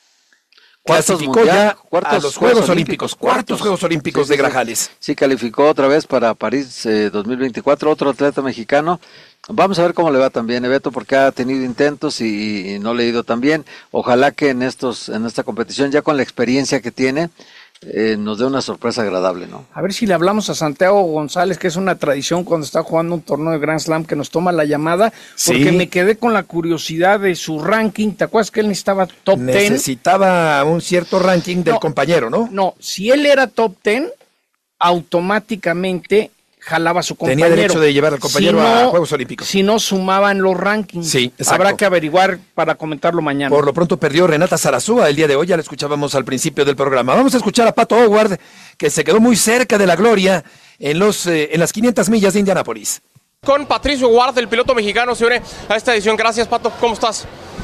clasificó ya cuartos, a los Juegos, Juegos Olímpicos, cuartos, cuartos Juegos Olímpicos sí, de sí, Grajales. Sí, sí, calificó otra vez para París eh, dos mil veinticuatro, otro atleta mexicano. Vamos a ver cómo le va también, Beto, porque ha tenido intentos y, y no le ha ido tan bien. Ojalá que en estos, en esta competición, ya con la experiencia que tiene, Eh, nos dé una sorpresa agradable, ¿no? A ver si le hablamos a Santiago González, que es una tradición cuando está jugando un torneo de Grand Slam, que nos toma la llamada, porque sí. me quedé con la curiosidad de su ranking. ¿Te acuerdas que él necesitaba top ten? Necesitaba un cierto ranking del no, compañero, ¿no? No, si él era top ten, automáticamente jalaba a su compañero. Tenía derecho de llevar al compañero si no, a Juegos Olímpicos. Si no sumaban los rankings. Sí, exacto. Habrá que averiguar para comentarlo mañana. Por lo pronto perdió Renata Zarazúa el día de hoy, ya la escuchábamos al principio del programa. Vamos a escuchar a Pato Howard, que se quedó muy cerca de la gloria en, los, eh, en las quinientas millas de Indianápolis. Con Patricio Ward, el piloto mexicano, se une a esta edición. Gracias, Pato. ¿Cómo estás?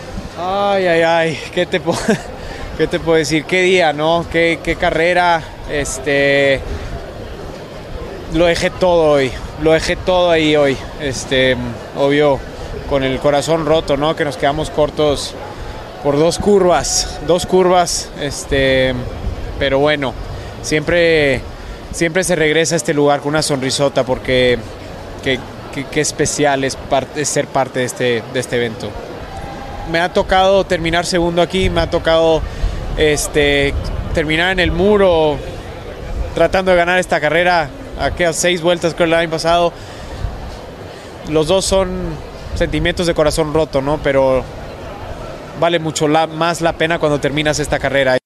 Ay, ay, ay. ¿Qué te puedo, qué te puedo decir? ¿Qué día, no? ¿Qué, qué carrera? Este... Lo dejé todo hoy, lo dejé todo ahí hoy, este, obvio, con el corazón roto, ¿no? Que nos quedamos cortos por dos curvas, dos curvas, este, pero bueno, siempre, siempre se regresa a este lugar con una sonrisota porque qué, qué, qué especial es, part, es ser parte de este, de este evento. Me ha tocado terminar segundo aquí, me ha tocado este, terminar en el muro tratando de ganar esta carrera. Aquellas seis vueltas creo el año pasado, los dos son sentimientos de corazón roto, ¿no? Pero vale mucho la, más la pena cuando terminas esta carrera.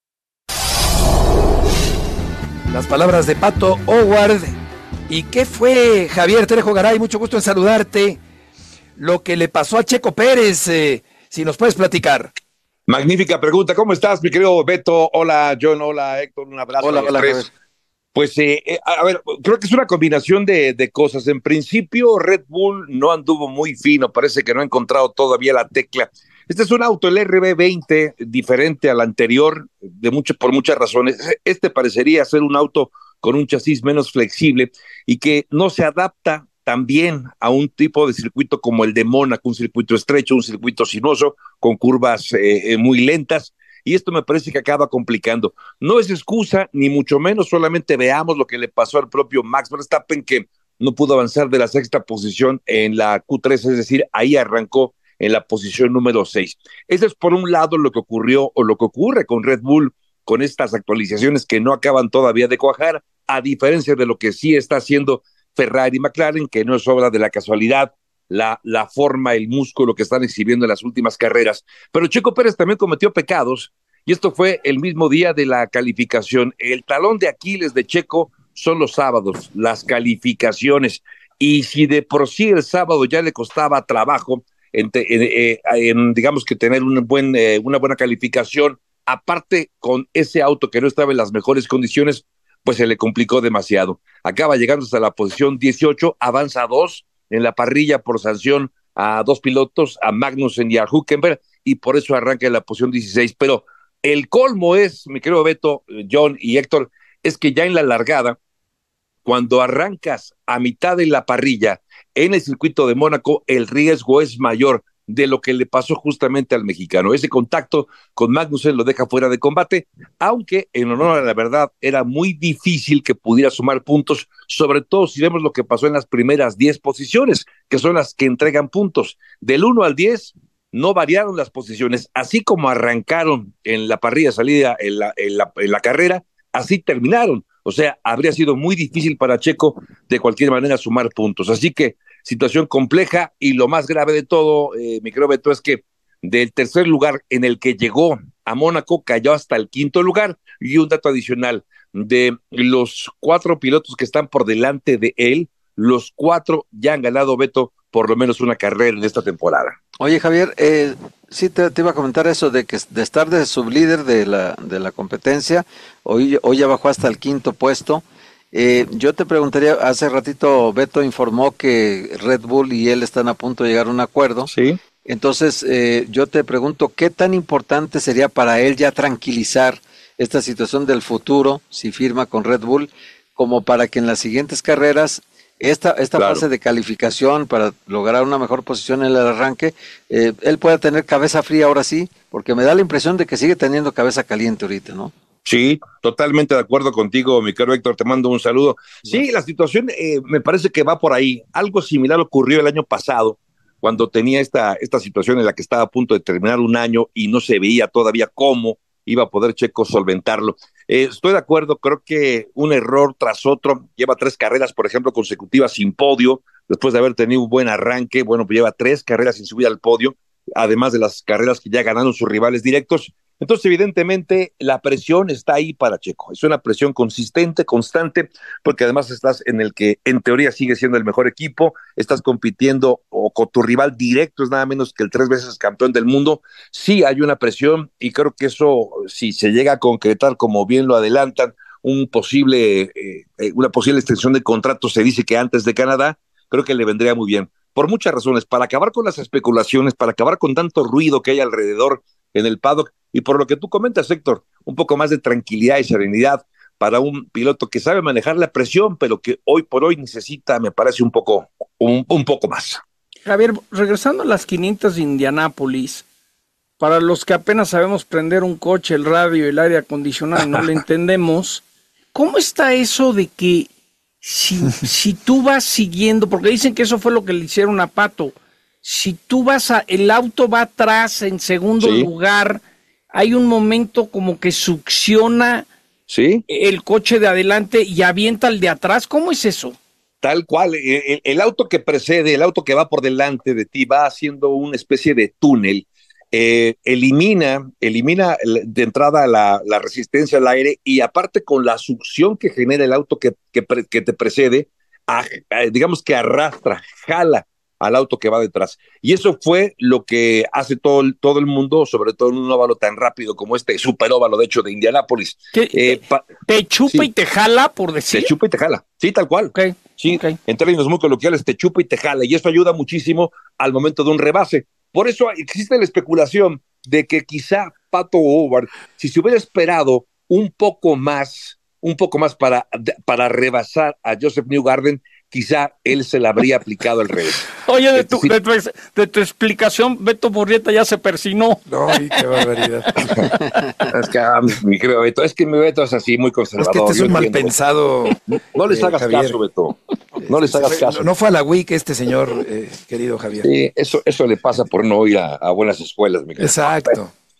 Las palabras de Pato Howard. ¿Y qué fue, Javier Trejo Garay? Mucho gusto en saludarte. Lo que le pasó a Checo Pérez, eh, si nos puedes platicar. Magnífica pregunta. ¿Cómo estás, mi querido Beto? Hola, John. Hola, Héctor. Un abrazo. Hola, a los hola, tres. Javier. Pues, eh, eh, a ver, creo que es una combinación de, de cosas. En principio, Red Bull no anduvo muy fino, parece que no ha encontrado todavía la tecla. Este es un auto, el R B veinte, diferente al anterior, de mucho, por muchas razones. Este parecería ser un auto con un chasis menos flexible y que no se adapta tan bien a un tipo de circuito como el de Mónaco, un circuito estrecho, un circuito sinuoso, con curvas eh, muy lentas. Y esto me parece que acaba complicando. No es excusa, ni mucho menos, solamente veamos lo que le pasó al propio Max Verstappen, que no pudo avanzar de la sexta posición en la Q tres, es decir, ahí arrancó en la posición número seis. Eso es por un lado lo que ocurrió o lo que ocurre con Red Bull, con estas actualizaciones que no acaban todavía de cuajar, a diferencia de lo que sí está haciendo Ferrari y McLaren, que no es obra de la casualidad, la, la forma, el músculo que están exhibiendo en las últimas carreras. Pero Checo Pérez también cometió pecados, y esto fue el mismo día de la calificación. El talón de Aquiles de Checo son los sábados, las calificaciones, y si de por sí el sábado ya le costaba trabajo, en, en, en digamos que tener un buen, eh, una buena calificación, aparte con ese auto que no estaba en las mejores condiciones, pues se le complicó demasiado. Acaba llegando hasta la posición dieciocho, avanza a dos en la parrilla por sanción a dos pilotos, a Magnussen y a Hülkenberg, y por eso arranca en la posición dieciséis. Pero el colmo es, mi querido Beto, John y Héctor, es que ya en la largada, cuando arrancas a mitad de la parrilla en el circuito de Mónaco, el riesgo es mayor de lo que le pasó justamente al mexicano. Ese contacto con Magnussen lo deja fuera de combate, aunque en honor a la verdad era muy difícil que pudiera sumar puntos, sobre todo si vemos lo que pasó en las primeras diez posiciones, que son las que entregan puntos. Del uno al diez no variaron las posiciones, así como arrancaron en la parrilla salida en la, en la, en la carrera, así terminaron. O sea, habría sido muy difícil para Checo de cualquier manera sumar puntos. Así que situación compleja, y lo más grave de todo, eh, mi querido Beto, es que del tercer lugar en el que llegó a Mónaco cayó hasta el quinto lugar. Y un dato adicional, de los cuatro pilotos que están por delante de él, los cuatro ya han ganado, Beto, por lo menos una carrera en esta temporada. Oye, Javier, eh, sí te, te iba a comentar eso de que de estar de sublíder de la, de la competencia, hoy, hoy ya bajó hasta el quinto puesto. Eh, yo te preguntaría, hace ratito Beto informó que Red Bull y él están a punto de llegar a un acuerdo. Sí. Entonces, eh, yo te pregunto, ¿qué tan importante sería para él ya tranquilizar esta situación del futuro, si firma con Red Bull, como para que en las siguientes carreras esta, esta Claro. fase de calificación para lograr una mejor posición en el arranque, eh, él pueda tener cabeza fría ahora sí? Porque me da la impresión de que sigue teniendo cabeza caliente ahorita, ¿no? Sí, totalmente de acuerdo contigo, mi querido Héctor, te mando un saludo. Sí, la situación eh, me parece que va por ahí. Algo similar ocurrió el año pasado, cuando tenía esta, esta situación en la que estaba a punto de terminar un año y no se veía todavía cómo iba a poder Checo solventarlo. Eh, estoy de acuerdo, creo que un error tras otro, lleva tres carreras, por ejemplo, consecutivas sin podio, después de haber tenido un buen arranque, bueno, pues lleva tres carreras sin subir al podio, además de las carreras que ya ganaron sus rivales directos. Entonces, evidentemente, la presión está ahí para Checo. Es una presión consistente, constante, porque además estás en el que, en teoría, sigue siendo el mejor equipo, estás compitiendo o con tu rival directo, es nada menos que el tres veces campeón del mundo. Sí hay una presión, y creo que eso, si se llega a concretar, como bien lo adelantan, un posible, eh, una posible extensión de contrato, se dice que antes de Canadá, creo que le vendría muy bien. Por muchas razones, para acabar con las especulaciones, para acabar con tanto ruido que hay alrededor en el paddock, y por lo que tú comentas, Héctor, un poco más de tranquilidad y serenidad para un piloto que sabe manejar la presión, pero que hoy por hoy necesita, me parece, un poco, un, un poco más. Javier, regresando a las quinientas de Indianápolis, para los que apenas sabemos prender un coche, el radio y el aire acondicionado y no le entendemos, ¿cómo está eso de que si, si tú vas siguiendo, porque dicen que eso fue lo que le hicieron a Pato, si tú vas a, el auto va atrás en segundo Sí. lugar, hay un momento como que succiona ¿Sí? el coche de adelante y avienta el de atrás? ¿Cómo es eso? Tal cual, el, el auto que precede, el auto que va por delante de ti, va haciendo una especie de túnel, eh, elimina, elimina de entrada la, la resistencia al aire, y aparte con la succión que genera el auto que, que, pre, que te precede, a, a, digamos que arrastra, jala al auto que va detrás. Y eso fue lo que hace todo el, todo el mundo, sobre todo en un óvalo tan rápido como este superóvalo, de hecho, de Indianápolis. Eh, pa, ¿Te chupa sí. y te jala, por decir? Te chupa y te jala, sí, tal cual. Okay. Sí, okay. En términos muy coloquiales, te chupa y te jala, y eso ayuda muchísimo al momento de un rebase. Por eso existe la especulación de que quizá Pato O'Ward, si se hubiera esperado un poco más, un poco más para, para rebasar a Joseph Newgarden, quizá él se la habría aplicado al revés. Oye, de tu, de, tu, de tu explicación, Beto Murrieta ya se persinó. Ay, qué barbaridad. Es que, ah, mi querido Beto, es que mi Beto es así, muy conservador. Es que este es un mal pensado. No les hagas eh, caso, Beto. No les hagas caso. No fue a la W I C este señor, eh, querido Javier. Sí, eso, eso le pasa por no ir a, a buenas escuelas, mi querido. Exacto.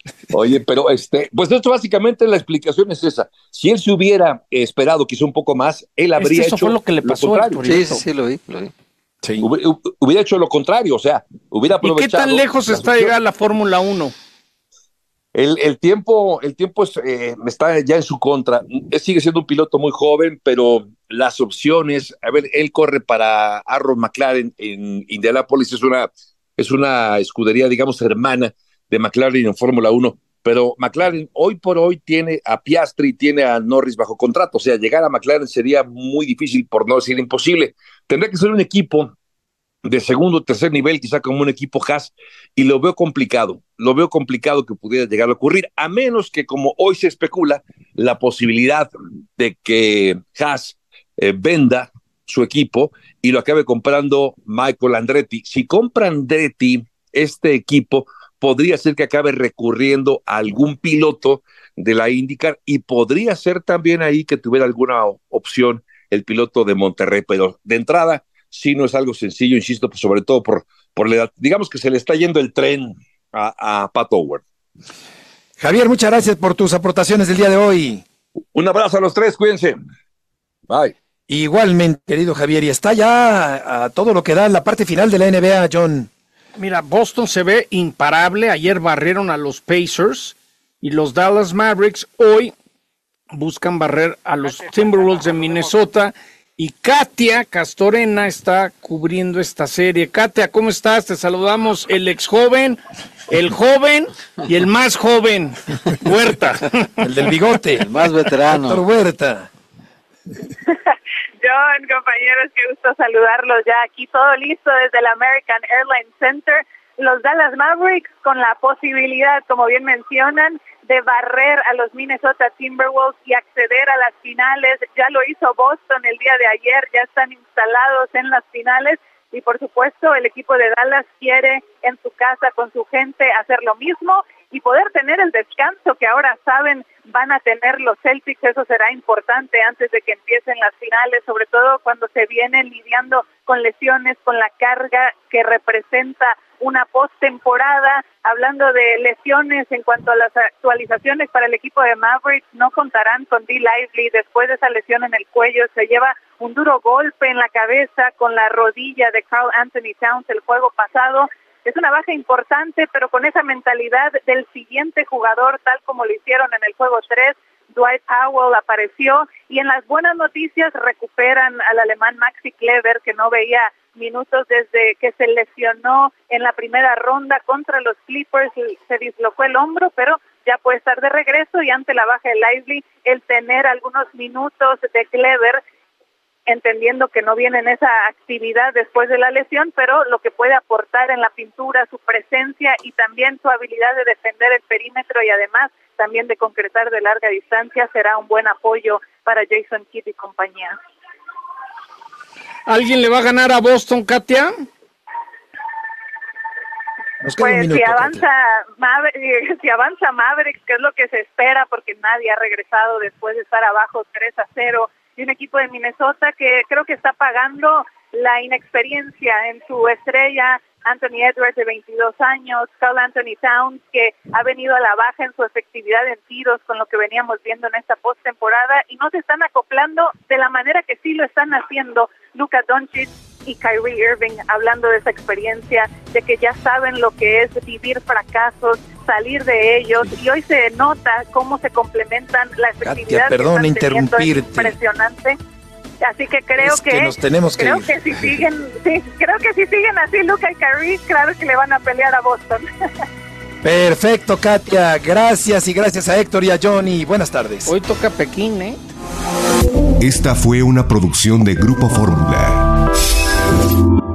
Oye, pero este, pues esto básicamente la explicación es esa. Si él se hubiera esperado quizá un poco más, él habría es que eso hecho fue lo que le pasó lo al contrario. Sí, sí, sí, lo vi, lo vi. Sí. Hubiera, hubiera hecho lo contrario, o sea, hubiera aprovechado. ¿Y qué tan lejos está de llegar la Fórmula uno? El, el tiempo, el tiempo es, eh, está ya en su contra. Él sigue siendo un piloto muy joven, pero las opciones, a ver, él corre para Arrow McLaren en Indianápolis, es una, es una escudería, digamos, hermana de McLaren en Fórmula uno, pero McLaren hoy por hoy tiene a Piastri, tiene a Norris bajo contrato, o sea, llegar a McLaren sería muy difícil, por no decir imposible. Tendría que ser un equipo de segundo o tercer nivel, quizá como un equipo Haas, y lo veo complicado, lo veo complicado que pudiera llegar a ocurrir, a menos que, como hoy se especula, la posibilidad de que Haas eh, venda su equipo y lo acabe comprando Michael Andretti. Si compra Andretti este equipo, podría ser que acabe recurriendo a algún piloto de la IndyCar, y podría ser también ahí que tuviera alguna opción el piloto de Monterrey, pero de entrada sí no es algo sencillo, insisto, pues sobre todo por, por la edad. Digamos que se le está yendo el tren a, a Pat Howard. Javier, muchas gracias por tus aportaciones del día de hoy. Un abrazo a los tres, cuídense. Bye. Igualmente, querido Javier, y está ya a todo lo que da en la parte final de la N B A, John. Mira, Boston se ve imparable. Ayer barrieron a los Pacers y los Dallas Mavericks hoy buscan barrer a los Timberwolves de Minnesota. Y Katia Castorena está cubriendo esta serie. Katia, ¿cómo estás? Te saludamos, el ex joven, el joven y el más joven, Huerta. El del bigote. El más veterano. Doctor Huerta. John, compañeros, qué gusto saludarlos ya aquí, todo listo desde el American Airlines Center. Los Dallas Mavericks con la posibilidad, como bien mencionan, de barrer a los Minnesota Timberwolves y acceder a las finales. Ya lo hizo Boston el día de ayer, ya están instalados en las finales y por supuesto el equipo de Dallas quiere en su casa con su gente hacer lo mismo y poder tener el descanso que ahora saben van a tener los Celtics. Eso será importante antes de que empiecen las finales, sobre todo cuando se vienen lidiando con lesiones, con la carga que representa una postemporada. Hablando de lesiones, en cuanto a las actualizaciones para el equipo de Mavericks, no contarán con D. Lively después de esa lesión en el cuello. Se lleva un duro golpe en la cabeza con la rodilla de Karl Anthony Towns el juego pasado. Es una baja importante, pero con esa mentalidad del siguiente jugador, tal como lo hicieron en el juego tres, Dwight Powell apareció, y en las buenas noticias recuperan al alemán Maxi Kleber, que no veía minutos desde que se lesionó en la primera ronda contra los Clippers, y se dislocó el hombro, pero ya puede estar de regreso, y ante la baja de Lively, el tener algunos minutos de Kleber, entendiendo que no viene en esa actividad después de la lesión, pero lo que puede aportar en la pintura, su presencia y también su habilidad de defender el perímetro y además también de concretar de larga distancia, será un buen apoyo para Jason Kidd y compañía. ¿Alguien le va a ganar a Boston, Katia? Pues minuto, si avanza Mavericks, si avanza Mavericks, que es lo que se espera, porque nadie ha regresado después de estar abajo tres a cero, y un equipo de Minnesota que creo que está pagando la inexperiencia en su estrella, Anthony Edwards, de veintidós años, Karl Anthony Towns, que ha venido a la baja en su efectividad en tiros con lo que veníamos viendo en esta postemporada, y no se están acoplando de la manera que sí lo están haciendo Luka Doncic y Kyrie Irving, hablando de esa experiencia, de que ya saben lo que es vivir fracasos, salir de ellos, y hoy se nota cómo se complementan la efectividad. Katia, perdón que están teniendo, interrumpirte. es impresionante. Así que creo es que, que nos tenemos que creo ir. que si siguen, sí, creo que si siguen así Luka y Kyrie, claro que le van a pelear a Boston. Perfecto, Katia, gracias, y gracias a Héctor y a Johnny. Buenas tardes. Hoy toca Pekín, ¿eh? Esta fue una producción de Grupo Fórmula.